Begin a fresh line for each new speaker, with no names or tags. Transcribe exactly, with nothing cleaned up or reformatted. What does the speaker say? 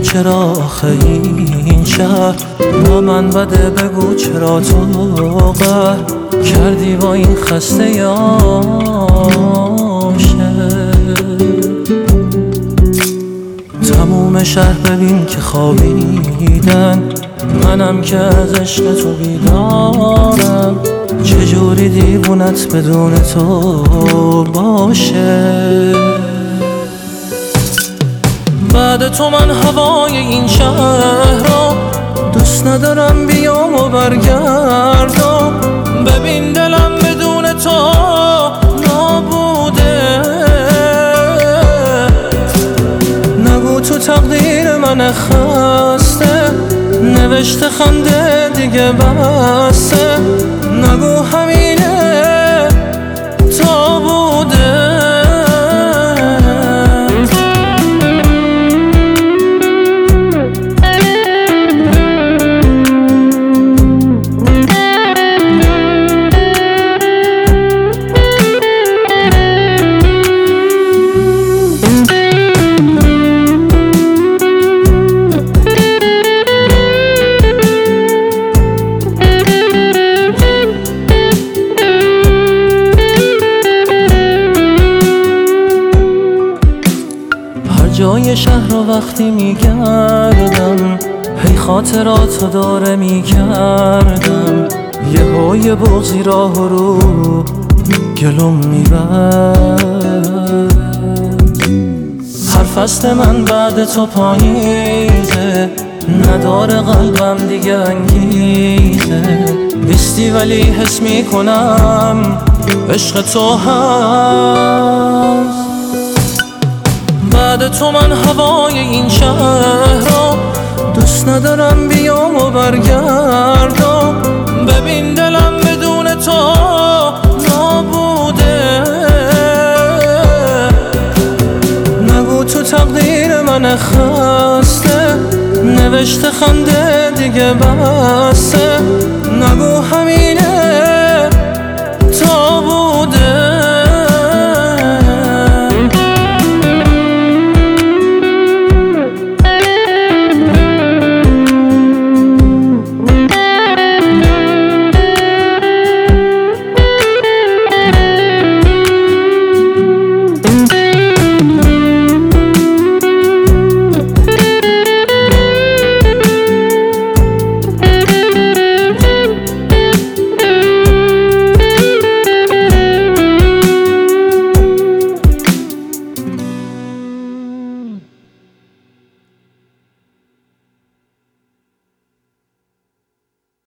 چرا آخه این شهر با من بده، بگو چرا تو قهر کردی با این خسته عاشق. تموم شهر ببین که خوابیدن، منم که از عشق تو بیدارم. چجوری دیوونت بدون تو باشه؟ بعد تو من هوای این شهر رو دوست ندارم، بیام و برگردم. ببین دلم بدون تو نابوده. نگو تو تقدیر من خسته، نوشته خنده دیگه بسته. نگو همینه تا بوده. جای شهر رو وقتی میگردم، هی خاطراتو داره میکردم. یه های بغضی راه رو گلوم میبرد. هر فصل من بعد تو پاییزه، نداره قلبم دیگه انگیزه. نیستی ولی حس میکنم عشق تو هست. بعد تو من هوای این شهر رو دوست ندارم، بیام و برگردم. ببین دلم بدون تو نابوده. نگو تو تقدیر من خسته، نوشته خنده دیگه بسته. نگو هم